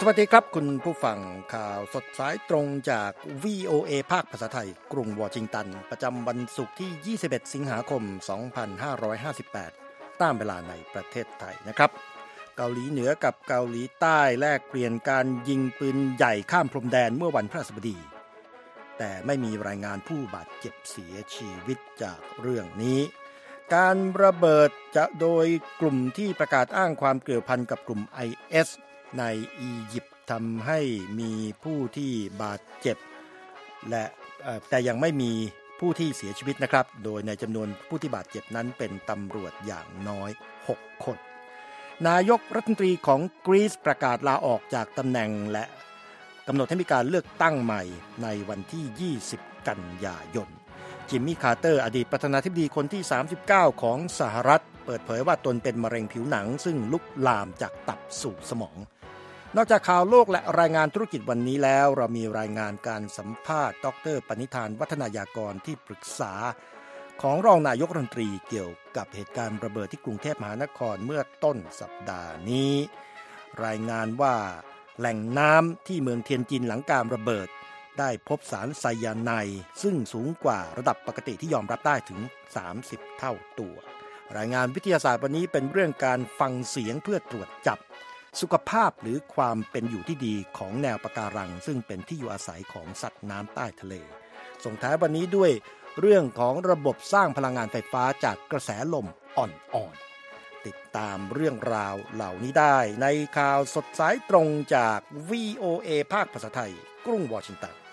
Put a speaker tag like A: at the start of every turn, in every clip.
A: สวัสดีครับคุณผู้ฟังข่าวสดสายตรงจาก VOA ภาคภาษาไทยกรุงวอชิงตันประจำวันศุกร์ที่ 21 สิงหาคม 2558 ตามเวลาในประเทศไทยนะครับเกาหลีเหนือกับเกาหลีใต้แลกเปลี่ยนการยิงปืนใหญ่ข้ามพรมแดนเมื่อวันพฤหัสบดีแต่ไม่มีรายงานผู้บาดเจ็บเสียชีวิตจากเรื่องนี้การระเบิดจะโดยกลุ่มที่ประกาศอ้างความเกี่ยวพันกับกลุ่ม IS ในอียิปต์ทำให้มีผู้ที่บาดเจ็บและแต่ยังไม่มีผู้ที่เสียชีวิตนะครับโดยในจำนวนผู้ที่บาดเจ็บนั้นเป็นตำรวจอย่างน้อย6คนนายกรัฐมนตรีของกรีซประกาศลาออกจากตำแหน่งและกำหนดให้มีการเลือกตั้งใหม่ในวันที่20กันยายนจิมมี่คาร์เตอร์อดีตประธานาธิบดีคนที่39ของสหรัฐเปิดเผยว่าตนเป็นมะเร็งผิวหนังซึ่งลุกลามจากตับสู่สมองนอกจากข่าวโลกและรายงานธุรกิจวันนี้แล้วเรามีรายงานการสัมภาษณ์ดร.ปณิธานวัฒนายากรที่ปรึกษาของรองนายกรัฐมนตรีเกี่ยวกับเหตุการณ์ระเบิดที่กรุงเทพมหานครเมื่อต้นสัปดาห์นี้รายงานว่าแหล่งน้ำที่เมืองเทียนจินหลังการระเบิดได้พบสารไซยาไนด์ซึ่งสูงกว่าระดับปกติที่ยอมรับได้ถึง30เท่าตัวรายงานวิทยาศาสตร์วันนี้เป็นเรื่องการฟังเสียงเพื่อตรวจจับสุขภาพหรือความเป็นอยู่ที่ดีของแนวปะการังซึ่งเป็นที่อยู่อาศัยของสัตว์น้ำใต้ทะเลส่งท้ายวันนี้ด้วยเรื่องของระบบสร้างพลังงานไฟฟ้าจากกระแสลมอ่อนๆติดตามเรื่องราวเหล่านี้ได้ในข่าวสดสายตรงจาก VOA ภาคภาษาไทยกรุงวอชิงตัน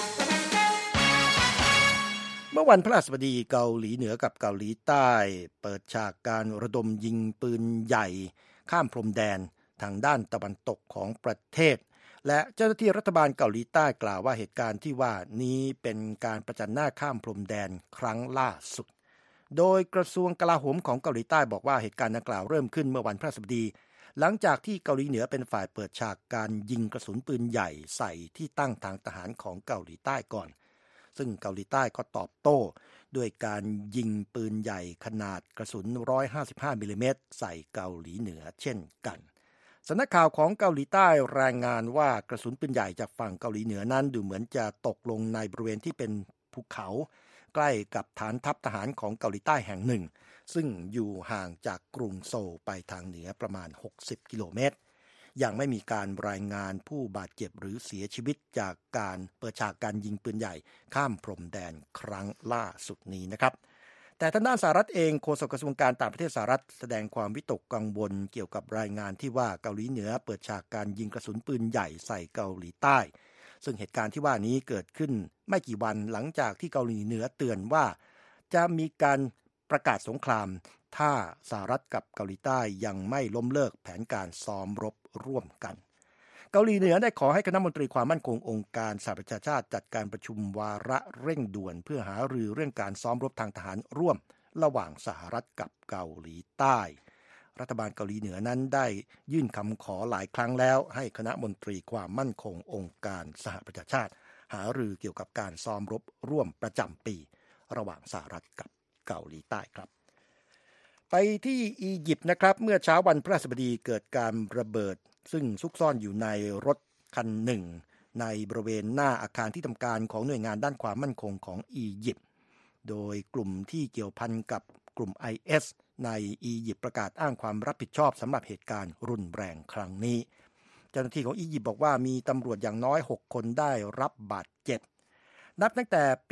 A: เมื่อวันพฤหัสบดีเกาหลีเหนือกับเกาหลีใต้เปิดฉากการระดมยิงปืนใหญ่ข้ามพรมแดนทางด้านตะวันตกของประเทศและเจ้าหน้าที่รัฐบาลเกาหลีใต้กล่าวว่าเหตุการณ์ที่ว่านี้เป็นการประจันหน้าข้ามพรมแดนครั้งล่าสุดโดยกระทรวงกลาโหมของเกาหลีใต้บอกว่าเหตุการณ์ดังกล่าวเริ่มขึ้นเมื่อวันพฤหัสบดีหลังจากที่เกาหลีเหนือเป็นฝ่ายเปิดฉากการยิงกระสุนปืนใหญ่ใส่ที่ตั้งทางทหารของเกาหลีใต้ก่อนซึ่งเกาหลีใต้ก็ตอบโต้ด้วยการยิงปืนใหญ่ขนาดกระสุน155มิลลิเมตรใส่เกาหลีเหนือเช่นกันสำนักข่าวของเกาหลีใต้รายงานว่ากระสุนปืนใหญ่จากฝั่งเกาหลีเหนือนั้นดูเหมือนจะตกลงในบริเวณที่เป็นภูเขาใกล้กับฐานทัพทหารของเกาหลีใต้แห่งหนึ่งซึ่งอยู่ห่างจากกรุงโซลไปทางเหนือประมาณ60กิโลเมตรยังไม่มีการรายงานผู้บาดเจ็บหรือเสียชีวิตจากการเปิดฉากการยิงปืนใหญ่ข้ามพรมแดนครั้งล่าสุดนี้นะครับแต่ทางด้านสหรัฐเองโฆษกกระทรวงการต่างประเทศสหรัฐแสดงความวิตกกังวลเกี่ยวกับรายงานที่ว่าเกาหลีเหนือเปิดฉากการยิงกระสุนปืนใหญ่ใส่เกาหลีใต้ซึ่งเหตุการณ์ที่ว่านี้เกิดขึ้นไม่กี่วันหลังจากที่เกาหลีเหนือเตือนว่าจะมีการประกาศสงครามถ้าสหรัฐกับเกาหลีใต้ยังไม่ล้มเลิกแผนการซ้อมรบร่วมกันเกาหลีเหนือได้ขอให้คณะมนตรีความมั่นคงองค์การสหประชาชาติจัดการประชุมวาระเร่งด่วนเพื่อหารือเรื่องการซ้อมรบทางทหารร่วมระหว่างสหรัฐกับเกาหลีใต้รัฐบาลเกาหลีเหนือนั้นได้ยื่นคำขอหลายครั้งแล้วให้คณะมนตรีความมั่นคงองค์การสหประชาชาติหารือเกี่ยวกับการซ้อมรบร่วมประจำปีระหว่างสหรัฐกับเกาหลีใต้ครับไปที่อียิปต์นะครับเมื่อเช้าวันพฤหัสบดีเกิดการระเบิดซึ่งซุกซ่อนอยู่ในรถคันหนึ่งในบริเวณหน้าอาคารที่ทำการของหน่วยงานด้านความมั่นคงของอียิปต์โดยกลุ่มที่เกี่ยวพันกับกลุ่ม IS ในอียิปต์ประกาศอ้างความรับผิดชอบสำหรับเหตุการณ์รุนแรงครั้งนี้เจ้าหน้าที่ของอียิปต์บอกว่ามีตำรวจอย่างน้อย6คนได้รับบาดเจ็บนับตั้งแต่ปี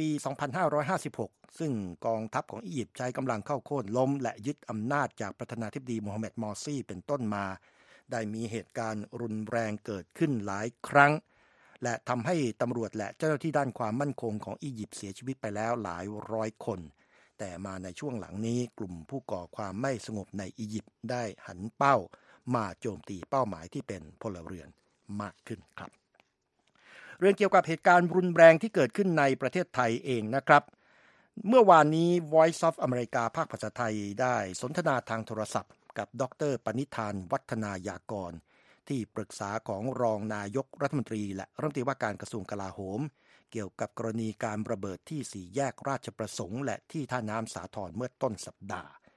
A: 2556 ซึ่งกองทัพของอียิปต์ใช้กำลังเข้าโค่นล้มและยึดอำนาจจากประธานาธิบดีโมฮัมเหม็ด มอร์ซีเป็นต้นมาได้มีเหตุการณ์รุนแรงเกิดขึ้นหลายครั้งและทำให้ตำรวจและเจ้าหน้าที่ด้านความมั่นคงของอียิปต์เสียชีวิตไปแล้วหลายร้อยคนแต่มาในช่วงหลังนี้กลุ่มผู้ก่อความไม่สงบในอียิปต์ได้หันเป้ามาโจมตีเป้าหมายที่เป็นพลเรือนมากขึ้นครับเรื่องเกี่ยวกับเหตุการณ์รุนแรงที่เกิดขึ้นในประเทศไทยเองนะครับเมื่อวานนี้ Voice of America ภาคภาษาไทยได้สนทนาทางโทรศัพท์กับดร.ปณิธานวัฒนายากรที่ปรึกษาของรองนายกรัฐมนตรีและรัฐมนตรีว่าการกระทรวงกลาโหมเกี่ยวกับกรณีการระเบิดที่4แยกราชประสงค์และที่ท่าน้ำสาทรเมื่อต้นสัปดาห์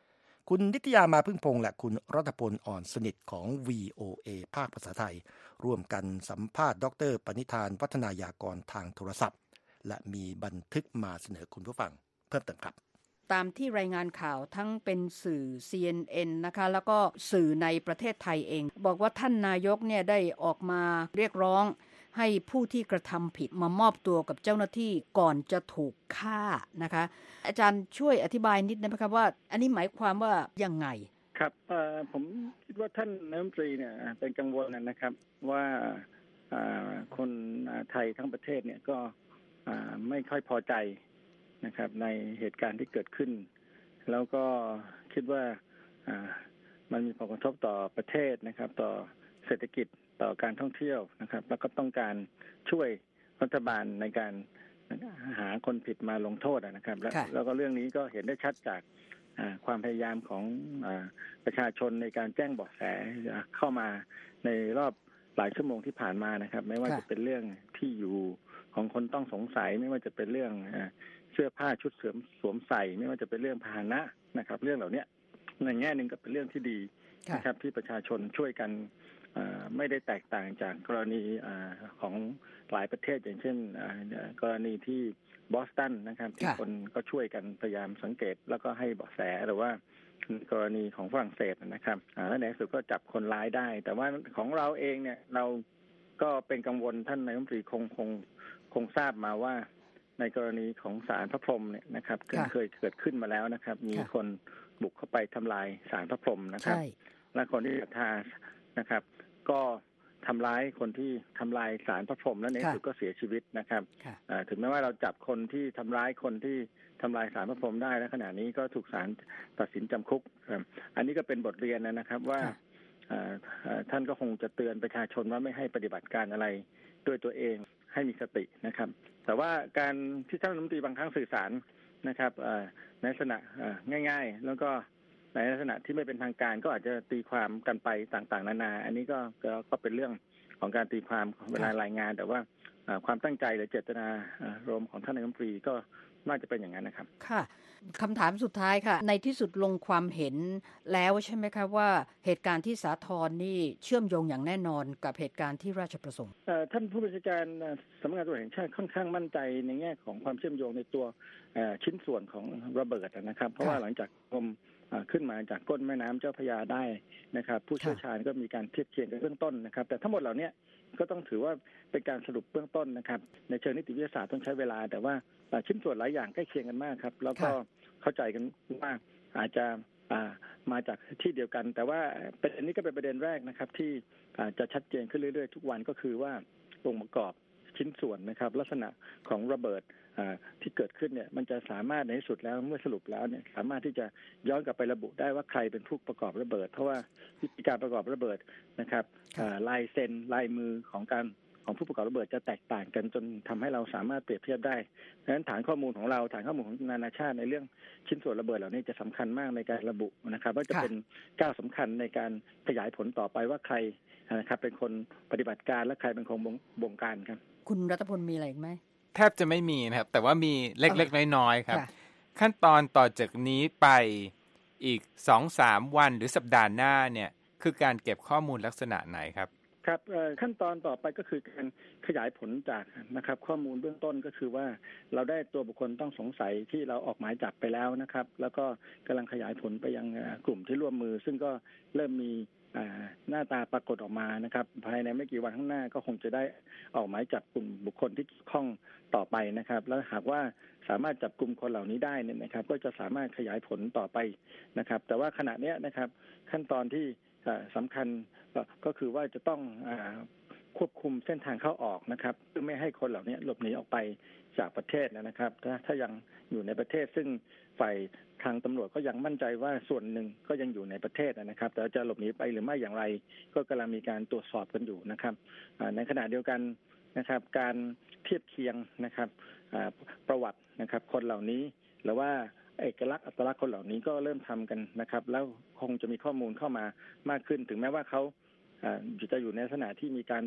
A: คุณนิตยามาพึ่งพงษ์และคุณรัตพลอ่อนสนิทของ VOA ภาคภาษาไทยร่วมกันสัมภาษณ์ดร.ปณิธานวัฒนายากรทางโทรศัพท์และมีบันทึกมาเสนอคุณผู้ฟังเพิ่มเติมครับ
B: ตามที่รายงานข่าวทั้งเป็นสื่อ CNN นะคะแล้วก็สื่อในประเทศไทยเองบอกว่าท่านนายกเนี่ยได้ออกมาเรียกร้องให้ผู้ที่กระทำผิดมามอบตัวกับเจ้าหน้าที่ก่อนจะถูกฆ่านะคะอาจารย์ช่วยอธิบายนิดนึงนะครับว่าอันนี้หมายความว่ายังไง
C: ครับผมคิดว่าท่านนายกรัฐมนตรีเนี่ยเป็นกังวลนะครับว่าคนไทยทั้งประเทศเนี่ยก็ไม่ค่อยพอใจนะครับในเหตุการณ์ที่เกิดขึ้นแล้วก็คิดว่ามันมีผลกระทบต่อประเทศนะครับต่อเศรษฐกิจต่อการท่องเที่ยวนะครับแล้วก็ต้องการช่วยรัฐบาลในการหาคนผิดมาลงโทษนะครับแล้วก็เรื่องนี้ก็เห็นได้ชัดจากความพยายามของประชาชนในการแจ้งเบาะแสเข้ามาในรอบหลายชั่วโมงที่ผ่านมานะครับไม่ว่าจะเป็นเรื่องที่อยู่ของคนต้องสงสัยไม่ว่าจะเป็นเรื่องเสื้อผ้าชุดสวมใส่ไม่ว่าจะเป็นเรื่องพาหนะนะครับเรื่องเหล่านี้ในแง่นึงก็เป็นเรื่องที่ดีนะครับที่ประชาชนช่วยกันไม่ได้แตกต่างจากกรณีของหลายประเทศอย่างเช่นกรณีที่บอสตันนะครับที่คนก็ช่วยกันพยายามสังเกตแล้วก็ให้เบาะแสหรือว่ากรณีของฝรั่งเศสนะครับและในที่สุดก็จับคนร้ายได้แต่ว่าของเราเองเนี่ยเราก็เป็นกังวลท่านนายกรัฐมนตรีคงทราบมาว่าในกรณีของศาลพระพรหมเนี่ยนะครับเคยเกิดขึ้นมาแล้วนะครับมีคนบุกเข้าไปทำลายศาลพระพรหมนะครับและคนที่ศรัทธานะครับก็ทำร้ายคนที่ทำลายศาลพระพรหมและในที่สุดก็เสียชีวิตนะครับถึงแม้ว่าเราจับคนที่ทำร้ายคนที่ทำลายศาลพระพรหมได้และขณะนี้ก็ถูกศาลตัดสินจำคุกอันนี้ก็เป็นบทเรียนนะครับว่าท่านก็คงจะเตือนประชาชนว่าไม่ให้ปฏิบัติการอะไรด้วยตัวเองให้มีสตินะครับแต่ว่าการที่ท่านรัฐมนตรีบางครั้งสื่อสารนะครับในลักษณะง่ายๆแล้วก็ในลักษณะที่ไม่เป็นทางการก็อาจจะตีความกันไปต่างๆนานาอันนี้ก็เป็นเรื่องของการตีความเวลารายงานแต่ว่าความตั้งใจหรือเจตนารมณ์ของท่านนายกรัฐมนตรีก็น่าจะเป็นอย่างนั้นนะครับ
B: ค่ะคำถามสุดท้ายค่ะในที่สุดลงความเห็นแล้วใช่ไหมคะว่าเหตุการณ์ที่สาทรนี่เชื่อมโยงอย่างแน่นอนกับเหตุการณ์ที่ราชประสงค์
C: ท่านผู้บัญชาการสำนักงานตำรวจแห่งชาติค่อนข้างมั่นใจในแง่ของความเชื่อมโยงในตัวชิ้นส่วนของระเบิดนะครับเพราะว่าหลังจากขึ้นมาจากก้นแม่น้ำเจ้าพระยาได้นะครับผู้เชี่ยวชาญก็มีการเทียบเคียงกันเบื้องต้นนะครับแต่ทั้งหมดเหล่านี้ก็ต้องถือว่าเป็นการสรุปเบื้องต้นนะครับในเชิงนิติวิทยาศาสตร์ต้องใช้เวลาแต่ว่าชิ้นส่วนหลายอย่างใกล้เคียงกันมากครับแล้วก็เข้าใจกันว่าอาจจะมาจากที่เดียวกันแต่ว่าประเด็นนี้ก็เป็นประเด็นแรกนะครับที่จะชัดเจนขึ้นเรื่อยๆทุกวันก็คือว่าองค์ประกอบชิ้นส่วนนะครับลักษณะของระเบิดที่เกิดขึ้นเนี่ยมันจะสามารถในที่สุดแล้วเมื่อสรุปแล้วเนี่ยสามารถที่จะย้อนกลับไประบุได้ว่าใครเป็นผู้ประกอบระเบิดเพราะว่าวิธีการประกอบระเบิดนะครับลายเซ็นลายมือของผู้ประกอบระเบิดจะแตกต่างกันจนทำให้เราสามารถเปรียบเทียบได้ดังนั้นฐานข้อมูลของเราฐานข้อมูลของนานาชาติในเรื่องชิ้นส่วนระเบิดเหล่านี้จะสำคัญมากในการระบุนะครับว่าจะเป็นก้าวสำคัญในการขยายผลต่อไปว่าใครนะครับเป็นคนปฏิบัติการและใครเป็นคนบงการครับ
B: คุณรัตพลมีอะไรไหม
D: แทบจะไม่มีนะครับแต่ว่ามีเล็กๆน้อยๆครับขั้นตอนต่อจากนี้ไปอีก 2-3 วันหรือสัปดาห์หน้าเนี่ยคือการเก็บข้อมูลลักษณะไหนครับ
C: ครับขั้นตอนต่อไปก็คือการขยายผลจากนะครับข้อมูลเบื้องต้นก็คือว่าเราได้ตัวบุคคลต้องสงสัยที่เราออกหมายจับไปแล้วนะครับแล้วก็กำลังขยายผลไปยังกลุ่มที่ร่วมมือซึ่งก็เริ่มมีหน้าตาปรากฏออกมานะครับภายในไม่กี่วันข้างหน้าก็คงจะได้ออกหมายจับกลุ่มบุคคลที่เกี่ยวข้องต่อไปนะครับแล้วหากว่าสามารถจับกลุ่มคนเหล่านี้ได้เนี่ยนะครับก็จะสามารถขยายผลต่อไปนะครับแต่ว่าขณะนี้นะครับขั้นตอนที่สำคัญก็คือว่าจะต้องควบคุมเส้นทางเข้าออกนะครับเพื่อไม่ให้คนเหล่านี้หลบหนีออกไปจากประเทศนะครับถ้ายังอยู่ในประเทศซึ่งฝ่ายทางตำรวจก็ยังมั่นใจว่าส่วนหนึ่งก็ยังอยู่ในประเทศนะครับแต่จะหลบหนีไปหรือไม่อย่างไรก็กำลังมีการตรวจสอบกันอยู่นะครับในขณะเดียวกันนะครับการเทียบเคียงนะครับประวัตินะครับคนเหล่านี้หรือว่าเอกลักษณ์อัตลักษณ์คนเหล่านี้ก็เริ่มทำกันนะครับแล้วคงจะมีข้อมูลเข้ามามากขึ้นถึงแม้ว่าเขาจะอยู่ในลักษณะที่มีการ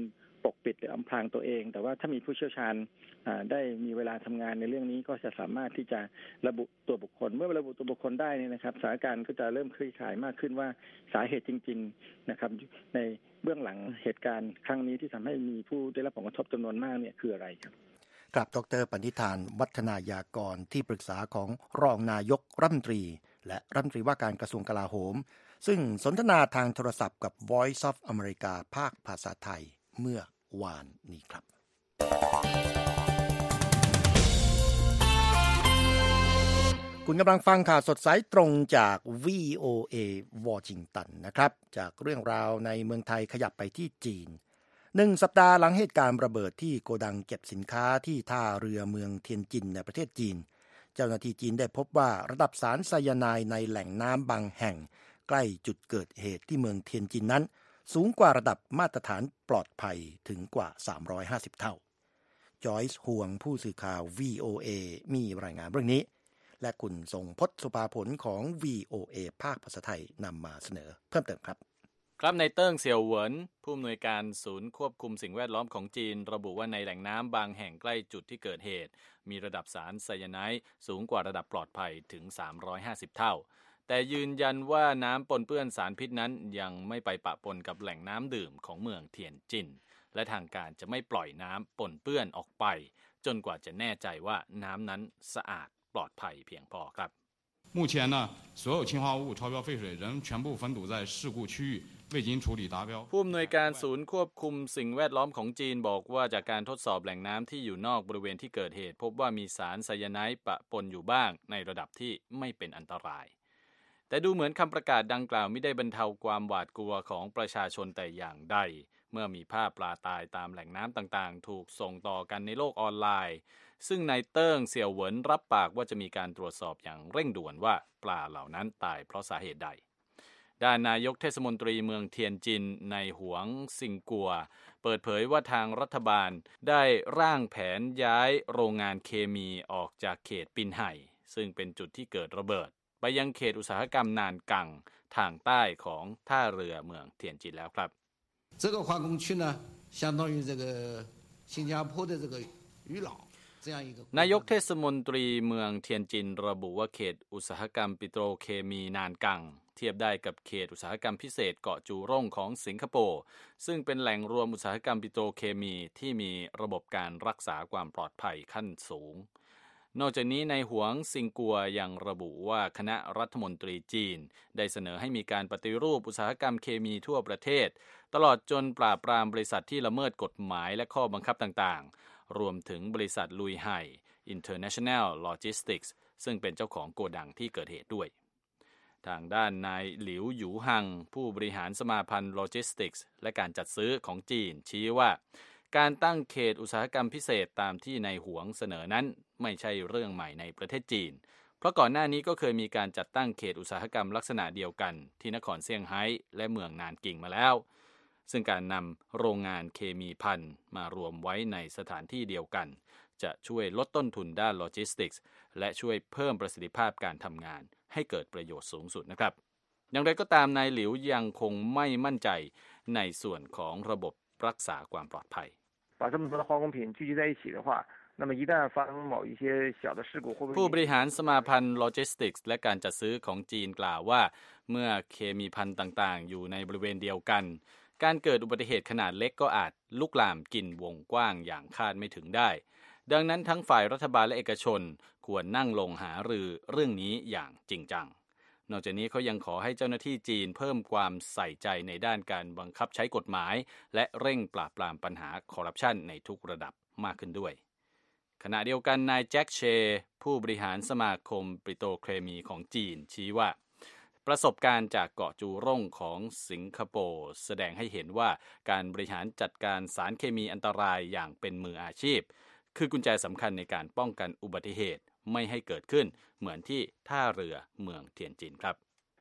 C: ปกปิดหรืออำพรางตัวเองแต่ว่าถ้ามีผู้เชี่ยวชาญได้มีเวลาทำงานในเรื่องนี้ก็จะสามารถที่จะระบุตัวบุคคลเมื่อระบุตัวบุคคลได้นี่นะครับสถานการณ์ก็จะเริ่มคลี่คลายมากขึ้นว่าสาเหตุจริงๆนะครับในเบื้องหลังเหตุการณ์ครั้งนี้ที่ทำให้มีผู้ได้รับผลกระทบจำนวนมากเนี่ยคืออะไรครับ
A: ครับดร.ปณิธานวัฒนายากรที่ปรึกษาของรองนายกรัฐมนตรีและรัฐมนตรีว่าการกระทรวงกลาโหมซึ่งสนทนาทางโทรศัพท์กับ Voice of America ภาคภาษาไทยเมื่อวานนี้ครับคุณกำลังฟังข่าวสดสายตรงจาก VOA วอชิงตันนะครับจากเรื่องราวในเมืองไทยขยับไปที่จีน1 สัปดาห์หลังเหตุการณ์ระเบิดที่โกดังเก็บสินค้าที่ท่าเรือเมืองเทียนจินในประเทศจีนเจ้าหน้าที่จีนได้พบว่าระดับสารไซยาไนด์ในแหล่งน้ำบางแห่งใกล้จุดเกิดเหตุที่เมืองเทียนจินนั้นสูงกว่าระดับมาตรฐานปลอดภัยถึงกว่า350เท่าจอยส์ห่วงผู้สื่อข่าว VOA มีรายงานเรื่องนี้และคุณทรงพจน์สุภาผลของ VOA ภาคภาษาไทยนำมาเสนอเพิ่มเติมครับ
E: ครับในเติ้งเสี่ยวเหวินผู้อำนวยการศูนย์ควบคุมสิ่งแวดล้อมของจีนระบุว่าในแหล่งน้ำบางแห่งใกล้จุดที่เกิดเหตุมีระดับสารไซยาไนด์สูงกว่าระดับปลอดภัยถึง350เท่าแต่ยืนยันว่าน้ำปนเปื้อนสารพิษนั้นยังไม่ไปปะปนกับแหล่งน้ำดื่มของเมืองเทียนจินและทางการจะไม่ปล่อยน้ำปนเปื้อนออกไปจนกว่าจะแน่ใจว่าน้ำนั้นสะอาดปลอดภัยเพียงพอครับ
F: 目前呢，所有氰化物超标废水仍全部分堵在事故区域，未经处理达标。
E: ผู้อำนวยการศูนย์ควบคุมสิ่งแวดล้อมของจีนบอกว่าจากการทดสอบแหล่งน้ำที่อยู่นอกบริเวณที่เกิดเหตุพบว่ามีสารไซยาไนด์ปะปนอยู่บ้างในระดับที่ไม่เป็นอันตรายแต่ดูเหมือนคำประกาศดังกล่าวไม่ได้บรรเทาความหวาดกลัวของประชาชนแต่อย่างใดเมื่อมีภาพปลาตายตามแหล่งน้ำต่างๆถูกส่งต่อกันในโลกออนไลน์ซึ่งนายเติ้งเสี่ยวเหวินรับปากว่าจะมีการตรวจสอบอย่างเร่งด่วนว่าปลาเหล่านั้นตายเพราะสาเหตุใดด้านนายกเทศมนตรีเมืองเทียนจินในหวงซิงกัวเปิดเผยว่าทางรัฐบาลได้ร่างแผนย้ายโรงงานเคมีออกจากเขตปินไห่ซึ่งเป็นจุดที่เกิดระเบิดไปยังเขตอุตสาหกรรมนานกังทางใต้ของท่าเรือเมืองเทียนจินแล้วครับ
G: 这个化工区呢相当于这个新加坡的这个渔老
E: นายกเทศมนตรีเมืองเทียนจินระบุว่าเขตอุตสาหกรรมปิโตรเคมีนานกังเทียบได้กับเขตอุตสาหกรรมพิเศษเกาะจูร่งของสิงคโปร์ซึ่งเป็นแหล่งรวมอุตสาหกรรมปิโตรเคมีที่มีระบบการรักษาความปลอดภัยขั้นสูงนอกจากนี้ในหวงซิงกัวยังระบุว่าคณะรัฐมนตรีจีนได้เสนอให้มีการปฏิรูปอุตสาหกรรมเคมีทั่วประเทศตลอดจนปราบปรามบริษัทที่ละเมิดกฎหมายและข้อบังคับต่างๆรวมถึงบริษัทลุยไห่ International Logistics ซึ่งเป็นเจ้าของโกดังที่เกิดเหตุด้วยทางด้านนายหลิวหยูฮังผู้บริหารสมาพันธ์โลจิสติกส์และการจัดซื้อของจีนชี้ว่าการตั้งเขตอุตสาหกรรมพิเศษตามที่นายหวงเสนอนั้นไม่ใช่เรื่องใหม่ในประเทศจีนเพราะก่อนหน้านี้ก็เคยมีการจัดตั้งเขตอุตสาหกรรมลักษณะเดียวกันที่นครเซี่ยงไฮ้และเมืองนานกิ่งมาแล้วซึ่งการนำโรงงานเคมีภัณฑ์มารวมไว้ในสถานที่เดียวกันจะช่วยลดต้นทุนด้านโลจิสติกส์และช่วยเพิ่มประสิทธิภาพการทำงานให้เกิดประโยชน์สูงสุดนะครับอย่างไรก็ตามนายหลิวยังคงไม่มั่นใจในส่วนของระบบรักษาความปลอดภัย
H: 把这么多的化工品聚集在一起的话那么一旦发生某一些小的事故会不会
E: ผู้บริหารสมาพันธ์โลจิสติกส์และการจัดซื้อของจีนกล่าวว่าเมื่อเคมีภัณฑ์ต่างๆอยู่ในบริเวณเดียวกันการเกิดอุบัติเหตุขนาดเล็กก็อาจลุกลามกินวงกว้างอย่างคาดไม่ถึงได้ดังนั้นทั้งฝ่ายรัฐบาลและเอกชนควรนั่งลงหารือเรื่องนี้อย่างจริงจังนอกจากนี้เขายังขอให้เจ้าหน้าที่จีนเพิ่มความใส่ใจในด้านการบังคับใช้กฎหมายและเร่งปราบปรามปัญหาคอร์รัปชันในทุกระดับมากขึ้นด้วยขณะเดียวกันนายแจ็คเชผู้บริหารสมาคมปิโตรเคมีของจีนชี้ว่าประสบการณ์จากเกาะจูร่งของสิงคโปร์แสดงให้เห็นว่าการบริหารจัดการสารเคมีอันตรายอย่างเป็นมืออาชีพคือกุญแจสำคัญในการป้องกันอุบัติเหตุไม่ให้เกิดขึ้นเหมือนที่ท่าเรือเมืองเทียนจินครับ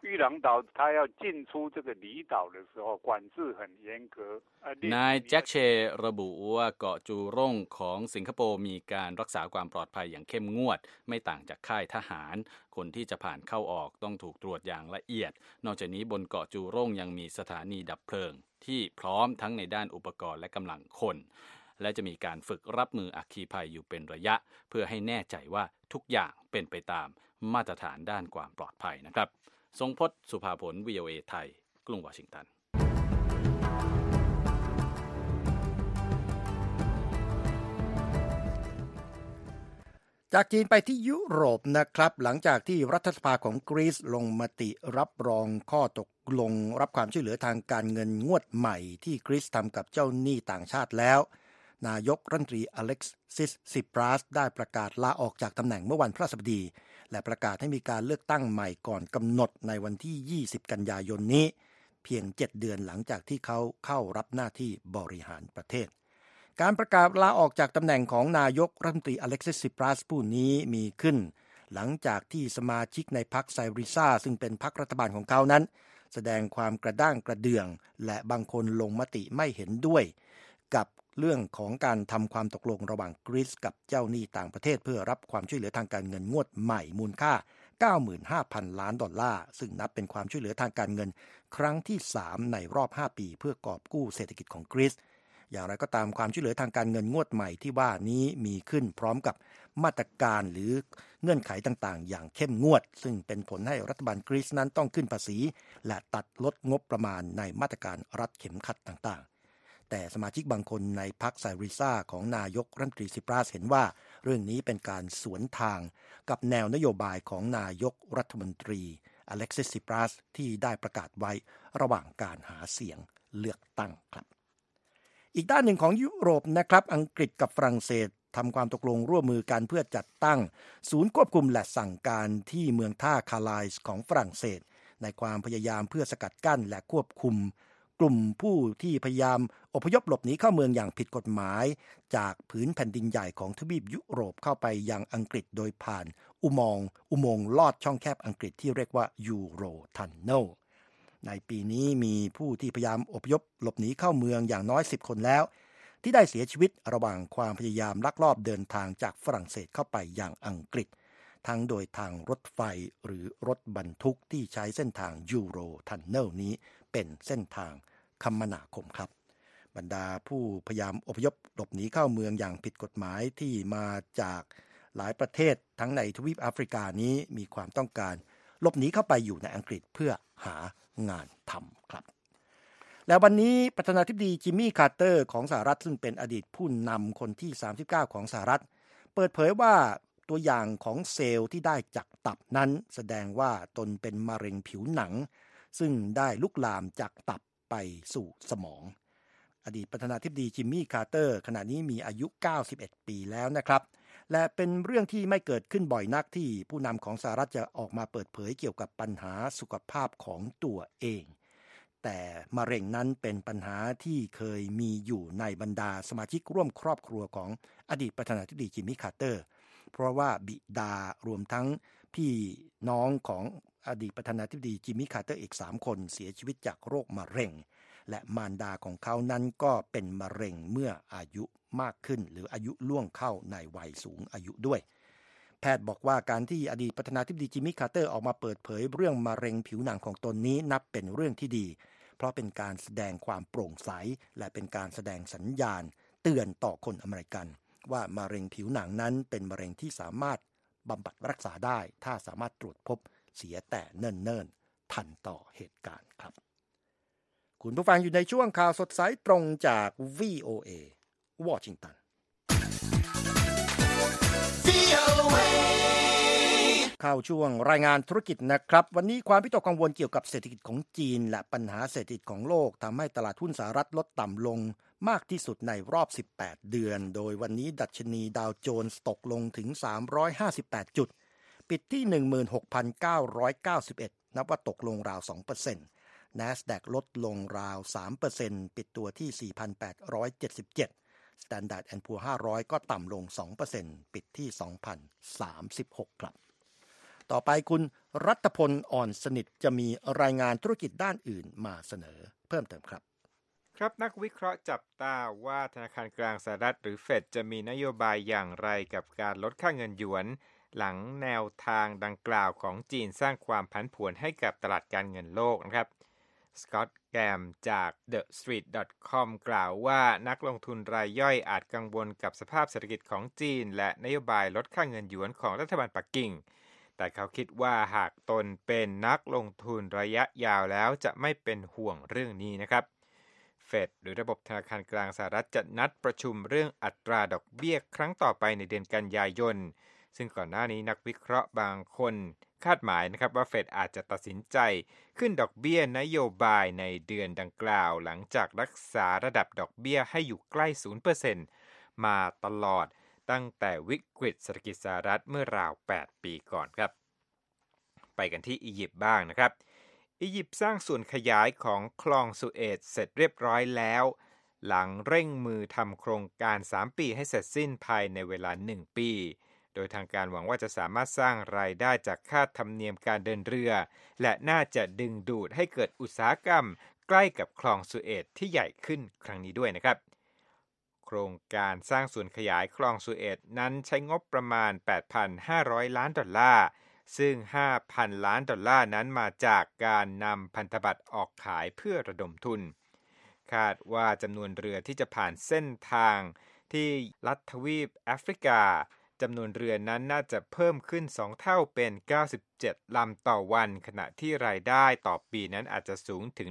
I: 玉郎岛他要进出这个离岛的时候管制很严格
E: นายแจ็คเชระบุว่าเกาะจูร่งของสิงคโปร์มีการรักษาความปลอดภัยอย่างเข้มงวดไม่ต่างจากค่ายทหารคนที่จะผ่านเข้าออกต้องถูกตรวจอย่างละเอียดนอกจากนี้บนเกาะจูร่งยังมีสถานีดับเพลิงที่พร้อมทั้งในด้านอุปกรณ์และกำลังคนและจะมีการฝึกรับมืออัคคีภัยอยู่เป็นระยะเพื่อให้แน่ใจว่าทุกอย่างเป็นไปตามมาตรฐานด้านความปลอดภัยนะครับทรงพจน์สุภาผล VOA ไทยกรุงวอชิงตัน
A: จากจีนไปที่ยุโรปนะครับหลังจากที่รัฐสภาของกรีซลงมติรับรองข้อตกลงรับความช่วยเหลือทางการเงินงวดใหม่ที่กรีซทำกับเจ้าหนี้ต่างชาติแล้วนายกรัฐมนตรีอเล็กซิส ซิปรัสได้ประกาศลาออกจากตำแหน่งเมื่อวันพฤหัสบดีและประกาศให้มีการเลือกตั้งใหม่ก่อนกำหนดในวันที่20กันยายนนี้เพียง7เดือนหลังจากที่เขาเข้ารับหน้าที่บริหารประเทศการประกาศลาออกจากตำแหน่งของนายกรัฐมนตรีอเล็กซิส ซิปรัสผู้นี้มีขึ้นหลังจากที่สมาชิกในพรรคไซริซาซึ่งเป็นพรรครัฐบาลของเขานั้นแสดงความกระด้างกระเดื่องและบางคนลงมติไม่เห็นด้วยกับเรื่องของการทำความตกลงระหว่างกรีซกับเจ้าหนี้ต่างประเทศเพื่อรับความช่วยเหลือทางการเงินงวดใหม่มูลค่า 95,000 ล้านดอลลาร์ซึ่งนับเป็นความช่วยเหลือทางการเงินครั้งที่3ในรอบ5ปีเพื่อกอบกู้เศรษฐกิจของกรีซอย่างไรก็ตามความช่วยเหลือทางการเงินงวดใหม่ที่ว่านี้มีขึ้นพร้อมกับมาตรการหรือเงื่อนไขต่างๆอย่างเข้มงวดซึ่งเป็นผลให้รัฐบาลกรีซนั้นต้องขึ้นภาษีและตัดลดงบประมาณในมาตรการรัดเข็มขัดต่างๆแต่สมาชิกบางคนในพรรคไซริซาของนายกรัฐมนตรีซิปรัสเห็นว่าเรื่องนี้เป็นการสวนทางกับแนวนโยบายของนายกรัฐมนตรีอเล็กซิส ซิปรัสที่ได้ประกาศไว้ระหว่างการหาเสียงเลือกตั้งครับอีกด้านหนึ่งของยุโรปนะครับอังกฤษกับฝรั่งเศสทำความตกลงร่วมมือกันเพื่อจัดตั้งศูนย์ควบคุมและสั่งการที่เมืองท่าคาไลส์ของฝรั่งเศสในความพยายามเพื่อสกัดกั้นและควบคุมกลุ่มผู้ที่พยายามอพยพหลบหนีเข้าเมืองอย่างผิดกฎหมายจากผืนแผ่นดินใหญ่ของทวีปยุโรปเข้าไปยังอังกฤษโดยผ่านอุโมงค์ลอดช่องแคบอังกฤษที่เรียกว่ายูโรทันเนลในปีนี้มีผู้ที่พยายามอพยพหลบหนีเข้าเมืองอย่างน้อย10คนแล้วที่ได้เสียชีวิตระหว่างความพยายามลักลอบเดินทางจากฝรั่งเศสเข้าไปยังอังกฤษทั้งโดยทางรถไฟหรือรถบรรทุกที่ใช้เส้นทางยูโรทันเนลนี้เป็นเส้นทางคมนาคมครับบรรดาผู้พยายามอพยพหลบหนีเข้าเมืองอย่างผิดกฎหมายที่มาจากหลายประเทศทั้งในทวีปแอฟริกานี้มีความต้องการหลบหนีเข้าไปอยู่ในอังกฤษเพื่อหางานทำครับแล้ววันนี้ประธานาธิบดีจิมมี่คาร์เตอร์ของสหรัฐซึ่งเป็นอดีตผู้นำคนที่39ของสหรัฐเปิดเผยว่าตัวอย่างของเซลล์ที่ได้จากตับนั้นแสดงว่าตนเป็นมะเร็งผิวหนังซึ่งได้ลุกลามจากตับไปสู่สมองอดีตประธานาธิบดีจิมมี่คาร์เตอร์ขณะนี้มีอายุ91ปีแล้วนะครับและเป็นเรื่องที่ไม่เกิดขึ้นบ่อยนักที่ผู้นำของสหรัฐจะออกมาเปิดเผยเกี่ยวกับปัญหาสุขภาพของตัวเองแต่มะเร็งนั้นเป็นปัญหาที่เคยมีอยู่ในบรรดาสมาชิกร่วมครอบครัวของอดีตประธานาธิบดีจิมมี่คาร์เตอร์เพราะว่าบิดารวมทั้งพี่น้องของอดีตประธานาธิบดีจิมมี่คาร์เตอร์อีก3คนเสียชีวิตจากโรคมะเร็งและมารดาของเขานั้นก็เป็นมะเร็งเมื่ออายุมากขึ้นหรืออายุล่วงเข้าในวัยสูงอายุด้วยแพทย์บอกว่าการที่อดีตประธานาธิบดีจิมมี่คาร์เตอร์ออกมาเปิดเผยเรื่องมะเร็งผิวหนังของตนนี้นับเป็นเรื่องที่ดีเพราะเป็นการแสดงความโปร่งใสและเป็นการแสดงสัญญาณเตือนต่อคนอเมริกันว่ามะเร็งผิวหนังนั้นเป็นมะเร็งที่สามารถบำบัดรักษาได้ถ้าสามารถตรวจพบเสียแต่เนิ่นๆทันต่อเหตุการณ์ครับคุณผู้ฟังอยู่ในช่วงข่าวสดสายตรงจาก VOA วอชิงตันเข้าช่วงรายงานธุรกิจนะครับวันนี้ความวิตกกังวลเกี่ยวกับเศรษฐกิจของจีนและปัญหาเศรษฐกิจของโลกทำให้ตลาดหุ้นสหรัฐลดต่ำลงมากที่สุดในรอบ18เดือนโดยวันนี้ดัชนีดาวโจนส์ตกลงถึง358จุดปิดที่ 16,991 นับว่าตกลงราว 2% NASDAQ ลดลงราว 3% ปิดตัวที่ 4,877 Standard & Poor's 500 ก็ต่ำลง 2% ปิดที่ 2,036 ครับต่อไปคุณรัตพลอ่อนสนิทจะมีรายงานธุรกิจด้านอื่นมาเสนอเพิ่มเติมครับ
D: ครับนักวิเคราะห์จับตาว่าธนาคารกลางสหรัฐหรือเฟดจะมีนโยบายอย่างไรกับการลดค่าเงินหยวนหลังแนวทางดังกล่าวของจีนสร้างความผันผวนให้กับตลาดการเงินโลกนะครับสกอตต์แกมจาก TheStreet.com กล่าวว่านักลงทุนรายย่อยอาจกังวลกับสภาพเศรษฐกิจของจีนและนโยบายลดค่าเงินหยวนของรัฐบาลปักกิ่งแต่เขาคิดว่าหากตนเป็นนักลงทุนระยะยาวแล้วจะไม่เป็นห่วงเรื่องนี้นะครับเฟดหรือระบบธนาคารกลางสหรัฐจะนัดประชุมเรื่องอัตราดอกเบี้ยครั้งต่อไปในเดือนกันยายนซึ่งก่อนหน้านี้นักวิเคราะห์บางคนคาดหมายนะครับว่าเฟดอาจจะตัดสินใจขึ้นดอกเบี้ยนโยบายในเดือนดังกล่าวหลังจากรักษาระดับดอกเบี้ยให้อยู่ใกล้ 0% มาตลอดตั้งแต่วิกฤตเศรษฐกิจสหรัฐเมื่อราว8ปีก่อนครับไปกันที่อียิปต์บ้างนะครับอียิปต์สร้างส่วนขยายของคลองสุเอซเสร็จเรียบร้อยแล้วหลังเร่งมือทำโครงการ3ปีให้เสร็จสิ้นภายในเวลา1ปีโดยทางการหวังว่าจะสามารถสร้างรายได้จากค่าธรรมเนียมการเดินเรือและน่าจะดึงดูดให้เกิดอุตสาหกรรมใกล้กับคลองสุเอซที่ใหญ่ขึ้นครั้งนี้ด้วยนะครับโครงการสร้างส่วนขยายคลองสุเอซนั้นใช้งบประมาณ 8,500 ล้านดอลลาร์ซึ่ง 5,000 ล้านดอลลาร์นั้นมาจากการนำพันธบัตรออกขายเพื่อระดมทุนคาดว่าจำนวนเรือที่จะผ่านเส้นทางที่รัฐทวีปแอฟริกาจำนวนเรือนั้นน่าจะเพิ่มขึ้น2เท่าเป็น97ลำต่อวันขณะที่รายได้ต่อปีนั้นอาจจะสูงถึง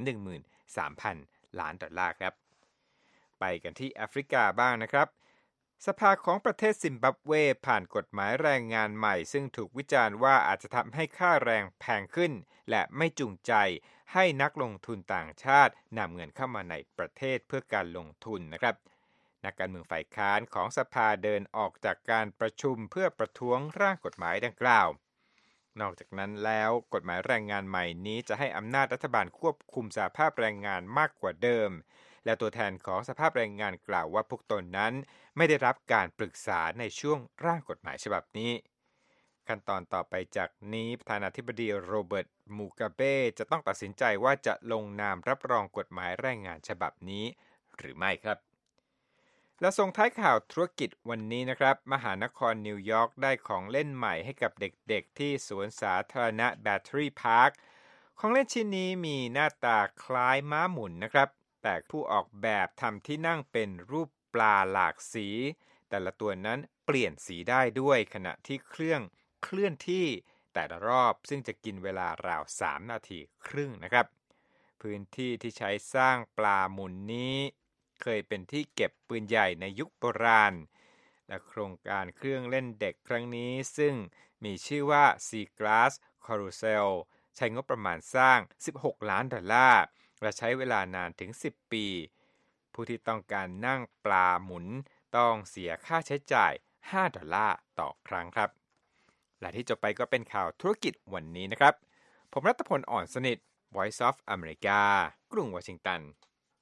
D: 13,000 ล้านดอลลาร์ครับไปกันที่แอฟริกาบ้างนะครับสภาของประเทศซิมบับเวผ่านกฎหมายแรงงานใหม่ซึ่งถูกวิจารณ์ว่าอาจจะทำให้ค่าแรงแพงขึ้นและไม่จูงใจให้นักลงทุนต่างชาตินำเงินเข้ามาในประเทศเพื่อการลงทุนนะครับนักการเมืองฝ่ายค้านของสภาเดินออกจากการประชุมเพื่อประท้วงร่างกฎหมายดังกล่าวนอกจากนั้นแล้วกฎหมายแรงงานใหม่นี้จะให้อำนาจรัฐบาลควบคุมสหภาพแรงงานมากกว่าเดิมและตัวแทนของสภาพแรงงานกล่าวว่าพวกตนนั้นไม่ได้รับการปรึกษาในช่วงร่างกฎหมายฉบับนี้ขั้นตอนต่อไปจากนี้ประธานาธิบดีโรเบิร์ตมูกาเบจะต้องตัดสินใจว่าจะลงนามรับรองกฎหมายแรงงานฉบับนี้หรือไม่ครับและส่งท้ายข่าวธุรกิจวันนี้นะครับมหานครนิวยอร์กได้ของเล่นใหม่ให้กับเด็กๆที่สวนสาธารณะแบตเตอรี่พาร์คของเล่นชิ้นนี้มีหน้าตาคล้ายม้าหมุนนะครับแต่ผู้ออกแบบทำที่นั่งเป็นรูปปลาหลากสีแต่ละตัวนั้นเปลี่ยนสีได้ด้วยขณะที่เครื่องเคลื่อนที่แต่ละรอบซึ่งจะกินเวลาราว3 นาทีครึ่งนะครับพื้นที่ที่ใช้สร้างปลาหมุนนี้เคยเป็นที่เก็บปืนใหญ่ในยุคโบราณและโครงการเครื่องเล่นเด็กครั้งนี้ซึ่งมีชื่อว่า Seaglass Carousel ใช้งบประมาณสร้าง$16 ล้านและใช้เวลานานถึง10 ปีผู้ที่ต้องการนั่งปลาหมุนต้องเสียค่าใช้จ่าย$5ต่อครั้งครับและที่จบไปก็เป็นข่าวธุรกิจวันนี้นะครับผมรัตพลอ่อนสนิท Voice of America กรุงวอชิงตัน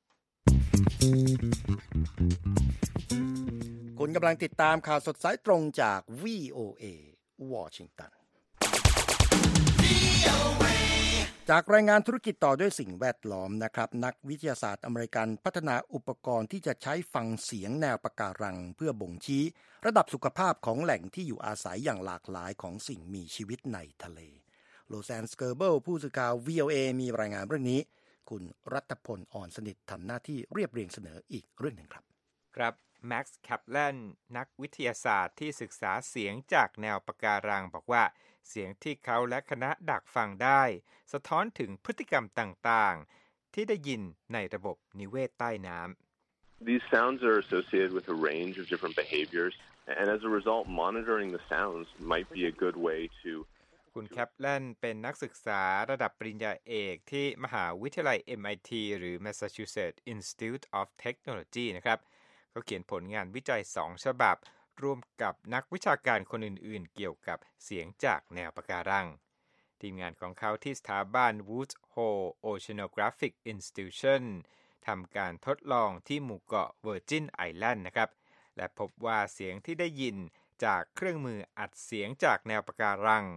A: คุณกำลังติดตามข่าวสดสายตรงจาก VOA วอชิงตันจากรายงานธุรกิจต่อด้วยสิ่งแวดล้อมนะครับนักวิทยาศาสตร์อเมริกันพัฒนาอุปกรณ์ที่จะใช้ฟังเสียงแนวปะการังเพื่อบ่งชี้ระดับสุขภาพของแหล่งที่อยู่อาศัยอย่างหลากหลายของสิ่งมีชีวิตในทะเลโลแซนสเกอร์เบิลผู้สื่อข่าว VOA มีรายงานเรื่องนี้คุณรัตพลอ่อนสนิททำหน้าที่เรียบเรียงเสนออีกเรื่องหนึ่งครับ
D: ครับแม็กซ์แคปแลนนักวิทยาศาสตร์ที่ศึกษาเสียงจากแนวปะการังบอกว่าเสียงที่เขาและคณะดักฟังได้สะท้อนถึงพฤติกรรมต่างๆที่ได้ยินในระบบนิเวศใต้น้ำ
J: These sounds are associated with a range of different behaviors and as a result monitoring the sounds might be a good way to
D: คุณแคปแลนเป็นนักศึกษาระดับปริญญาเอกที่มหาวิทยาลัย MIT หรือ Massachusetts Institute of Technology นะครับเขาเขียนผลงานวิจัย2 ฉบับร่วมกับนักวิชาการคนอื่นๆเกี่ยวกับเสียงจากแนวปะการังทีมงานของเขาที่สถาบัน Woods Hole Oceanographic Institution ทำการทดลองที่หมู่เกาะ Virgin Island นะครับและพบว่าเสียงที่ได้ยินจากเครื่องมืออัดเสียงจากแนวปะการัง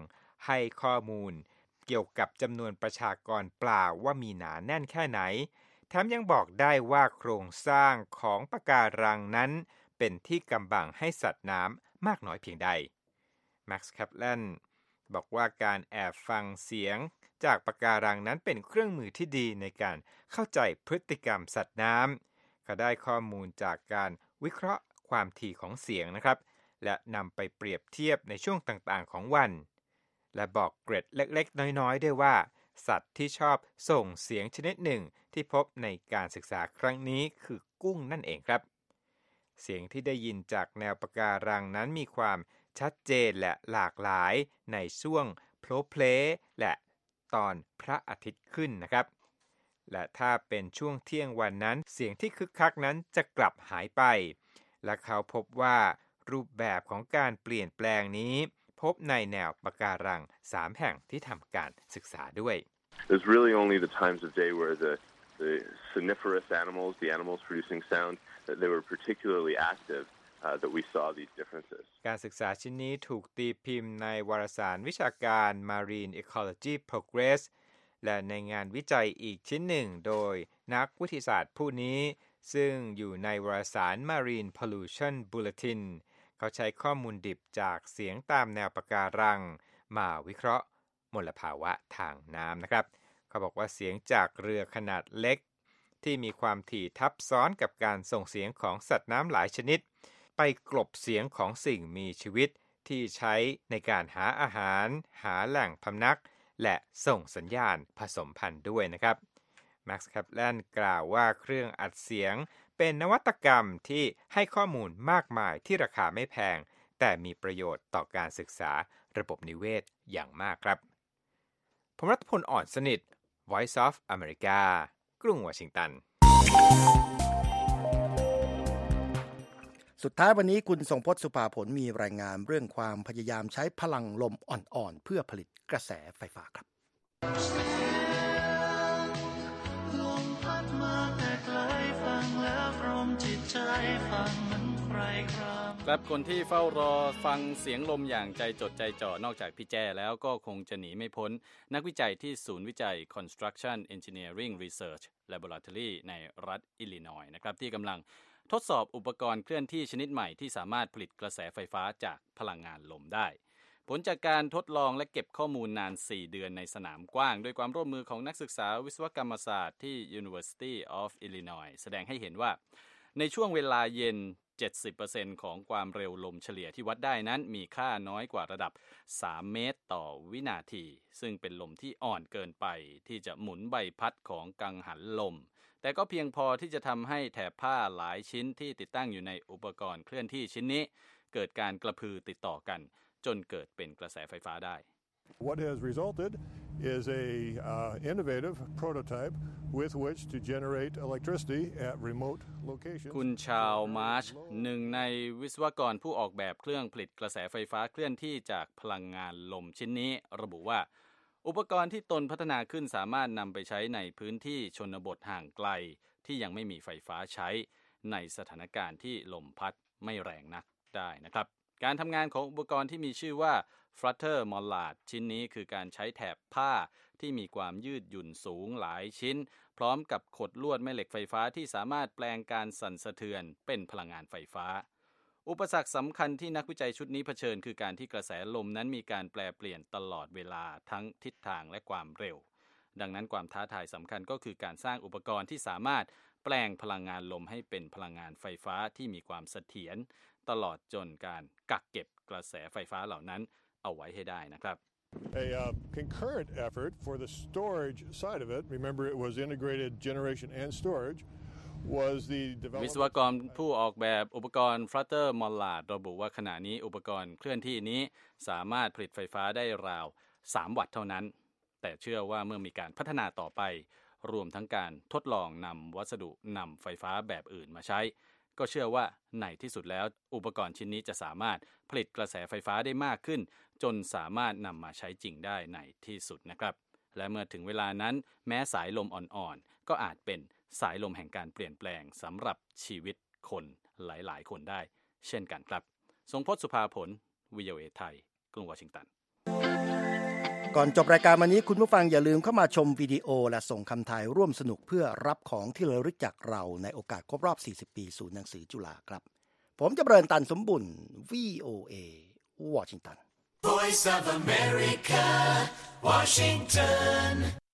D: ให้ข้อมูลเกี่ยวกับจำนวนประชากรปลาว่ามีหนาแน่นแค่ไหนแถมยังบอกได้ว่าโครงสร้างของปะการังนั้นเป็นที่กำบังให้สัตว์น้ำมากน้อยเพียงใดแม็กซ์แคปแลนบอกว่าการแอบฟังเสียงจากปะการังนั้นเป็นเครื่องมือที่ดีในการเข้าใจพฤติกรรมสัตว์น้ำเขาได้ข้อมูลจากการวิเคราะห์ความถี่ของเสียงนะครับและนำไปเปรียบเทียบในช่วงต่างๆของวันและบอกเกร็ดเล็กๆน้อยๆด้วยว่าสัตว์ที่ชอบส่งเสียงชนิดหนึ่งที่พบในการศึกษาครั้งนี้คือกุ้งนั่นเองครับเสียงที่ได้ยินจากแนวปะการังนั้นมีความชัดเจนและหลากหลายในช่วงโผล่เพลและตอนพระอาทิตย์ขึ้นนะครับและถ้าเป็นช่วงเที่ยงวันนั้นเสียงที่คึกคักนั้นจะกลับหายไปและเขาพบว่ารูปแบบของการเปลี่ยนแปลงนี้พบในแนวปะการัง3แห่งที่ทำการศึกษาด้วย
J: There's really only the times of day where the soniferous animals, the animals producing sound, that they were particularly active, that we saw these differences.
D: การศึกษาชิ้นนี้ถูกตีพิมพ์ในวารสารวิชาการ Marine Ecology Progress และในงานวิจัยอีกชิ้นหนึ่งโดยนักวิทยาศาสตร์ผู้นี้ซึ่งอยู่ในวารสาร Marine Pollution Bulletin เขาใช้ข้อมูลดิบจากเสียงตามแนวปะการังมาวิเคราะห์มลภาวะทางน้ำนะครับเขาบอกว่าเสียงจากเรือขนาดเล็กที่มีความถี่ทับซ้อนกับการส่งเสียงของสัตว์น้ำหลายชนิดไปกลบเสียงของสิ่งมีชีวิตที่ใช้ในการหาอาหารหาแหล่งพำนักและส่งสัญญาณผสมพันธุ์ด้วยนะครับแม็กซ์แคปแลนกล่าวว่าเครื่องอัดเสียงเป็นนวัตกรรมที่ให้ข้อมูลมากมายที่ราคาไม่แพงแต่มีประโยชน์ต่อการศึกษาระบบนิเวศอย่างมากครับผมรัตพลอ่อนสนิท Voice of America กรุงวอชิงตัน
A: สุดท้ายวันนี้คุณทรงพจน์สุภาผลมีรายงานเรื่องความพยายามใช้พลังลมอ่อนๆเพื่อผลิตกระแสไฟฟ้าครับ
K: ลมพัดมาแต่ไกลฟังแล้วตรงจิตใจฟังเหมือนใครครับ
E: คนที่เฝ้ารอฟังเสียงลมอย่างใจจดใจจ่อนอกจากพี่แจ้แล้วก็คงจะหนีไม่พ้นนักวิจัยที่ศูนย์วิจัย Construction Engineering Research Laboratory ในรัฐอิลลินอยส์นะครับที่กำลังทดสอบอุปกรณ์เคลื่อนที่ชนิดใหม่ที่สามารถผลิตกระแสไฟฟ้าจากพลังงานลมได้ผลจากการทดลองและเก็บข้อมูลนาน4เดือนในสนามกว้างด้วยความร่วมมือของนักศึกษาวิศวกรรมศาสตร์ที่ University of Illinois แสดงให้เห็นว่าในช่วงเวลาเย็น 70% ของความเร็วลมเฉลี่ยที่วัดได้นั้นมีค่าน้อยกว่าระดับ3 เมตรต่อวินาทีซึ่งเป็นลมที่อ่อนเกินไปที่จะหมุนใบพัดของกังหันลมแต่ก็เพียงพอที่จะทำให้แถบผ้าหลายชิ้นที่ติดตั้งอยู่ในอุปกรณ์เคลื่อนที่ชิ้นนี้เกิดการกระพือติดต่อกันจนเกิดเป็นกระแสไฟฟ้าได้
L: What has resulted is a innovative prototype with which to generate electricity at remote locations
E: คุณชาวมาร์ชหนึ่งในวิศวกรผู้ออกแบบเครื่องผลิตกระแสไฟฟ้าเคลื่อนที่จากพลังงานลมชิ้นนี้ระบุว่าอุปกรณ์ที่ตนพัฒนาขึ้นสามารถนำไปใช้ในพื้นที่ชนบทห่างไกลที่ยังไม่มีไฟฟ้าใช้ในสถานการณ์ที่ลมพัดไม่แรงนักได้นะครับการทำงานของอุปกรณ์ที่มีชื่อว่า Flutter Mollard ชิ้นนี้คือการใช้แถบผ้าที่มีความยืดหยุ่นสูงหลายชิ้นพร้อมกับขดลวดแม่เหล็กไฟฟ้าที่สามารถแปลงการสั่นสะเทือนเป็นพลังงานไฟฟ้าอุปสรรคสำคัญที่นักวิจัยชุดนี้เผชิญคือการที่กระแสลมนั้นมีการแปรเปลี่ยนตลอดเวลาทั้งทิศทางและความเร็วดังนั้นความท้าทายสำคัญก็คือการสร้างอุปกรณ์ที่สามารถแปลงพลังงานลมให้เป็นพลังงานไฟฟ้าที่มีความเสถียรตลอดจนการกักเก็บกระแสไฟฟ้าเหล่านั้นเอาไว้ให้ได้นะครับ
L: A concurrent effort for the storage side of it. Remember, it was integrated generation and storage. Was the development
E: วิศวกรผู้ออกแบบอุปกรณ์ Flutter Mollard ระบุว่าขณะนี้อุปกรณ์เคลื่อนที่นี้สามารถผลิตไฟฟ้าได้ราว3 วัตต์เท่านั้นแต่เชื่อว่าเมื่อมีการพัฒนาต่อไปรวมทั้งการทดลองนำวัสดุนำไฟฟ้าแบบอื่นมาใช้ก็เชื่อว่าในที่สุดแล้วอุปกรณ์ชิ้นนี้จะสามารถผลิตกระแสไฟฟ้าได้มากขึ้นจนสามารถนำมาใช้จริงได้ในที่สุดนะครับและเมื่อถึงเวลานั้นแม้สายลมอ่อนๆก็อาจเป็นสายลมแห่งการเปลี่ยนแปลงสำหรับชีวิตคนหลายๆคนได้เช่นกันครับทรงพจน์สุภาผล VOA ไทยกรุงวอชิงตัน
A: ก่อนจบรายการวันนี้คุณผู้ฟังอย่าลืมเข้ามาชมวิดีโอและส่งคำทายร่วมสนุกเพื่อรับของที่ระลึกจากเราในโอกาสครบรอบ40ปีศูนย์หนังสือจุฬาครับผมจำเริญตันสมบุญ VOA Washington Voice of America Washington